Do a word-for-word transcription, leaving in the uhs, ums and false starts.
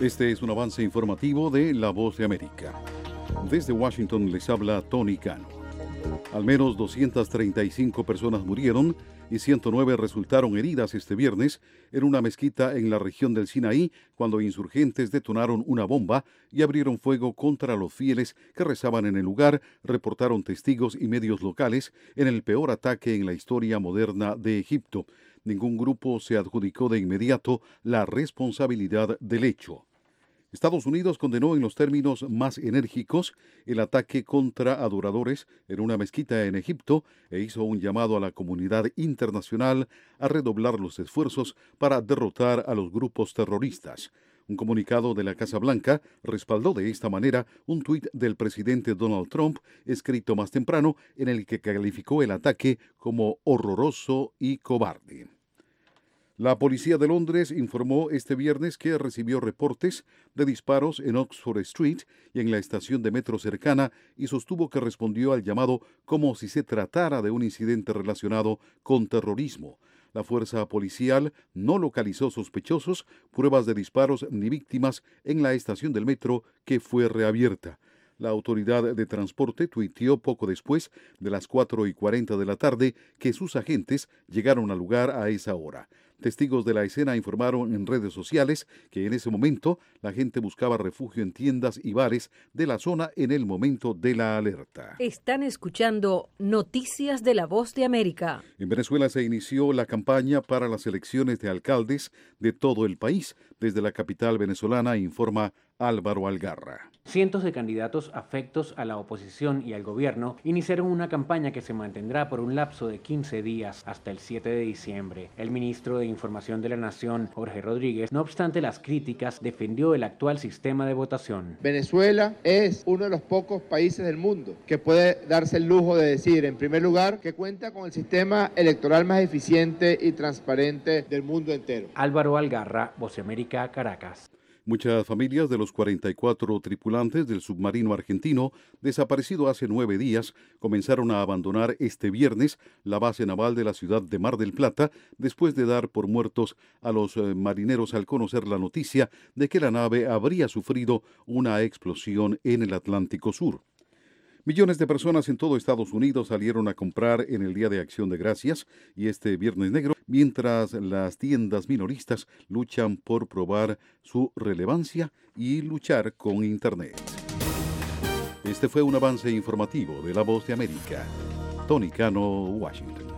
Este es un avance informativo de La Voz de América. Desde Washington les habla Tony Cano. Al menos doscientas treinta y cinco personas murieron y ciento nueve resultaron heridas este viernes en una mezquita en la región del Sinaí cuando insurgentes detonaron una bomba y abrieron fuego contra los fieles que rezaban en el lugar, reportaron testigos y medios locales, en el peor ataque en la historia moderna de Egipto. Ningún grupo se adjudicó de inmediato la responsabilidad del hecho. Estados Unidos condenó en los términos más enérgicos el ataque contra adoradores en una mezquita en Egipto e hizo un llamado a la comunidad internacional a redoblar los esfuerzos para derrotar a los grupos terroristas. Un comunicado de la Casa Blanca respaldó de esta manera un tuit del presidente Donald Trump, escrito más temprano, en el que calificó el ataque como horroroso y cobarde. La policía de Londres informó este viernes que recibió reportes de disparos en Oxford Street y en la estación de metro cercana y sostuvo que respondió al llamado como si se tratara de un incidente relacionado con terrorismo. La fuerza policial no localizó sospechosos, pruebas de disparos ni víctimas en la estación del metro que fue reabierta. La autoridad de transporte tuiteó poco después de las cuatro y cuarenta de la tarde que sus agentes llegaron al lugar a esa hora. Testigos de la escena informaron en redes sociales que en ese momento la gente buscaba refugio en tiendas y bares de la zona en el momento de la alerta. Están escuchando Noticias de la Voz de América. En Venezuela se inició la campaña para las elecciones de alcaldes de todo el país. Desde la capital venezolana informa Álvaro Algarra. Cientos de candidatos afectos a la oposición y al gobierno iniciaron una campaña que se mantendrá por un lapso de quince días hasta el siete de diciembre. El ministro de Información de la Nación, Jorge Rodríguez, no obstante las críticas, defendió el actual sistema de votación. Venezuela es uno de los pocos países del mundo que puede darse el lujo de decir, en primer lugar, que cuenta con el sistema electoral más eficiente y transparente del mundo entero. Álvaro Algarra, Voz de América, Caracas. Muchas familias de los cuarenta y cuatro tripulantes del submarino argentino, desaparecido hace nueve días, comenzaron a abandonar este viernes la base naval de la ciudad de Mar del Plata, después de dar por muertos a los eh, marineros al conocer la noticia de que la nave habría sufrido una explosión en el Atlántico Sur. Millones de personas en todo Estados Unidos salieron a comprar en el Día de Acción de Gracias y este Viernes Negro, mientras las tiendas minoristas luchan por probar su relevancia y luchar con Internet. Este fue un avance informativo de La Voz de América. Tony Cano, Washington.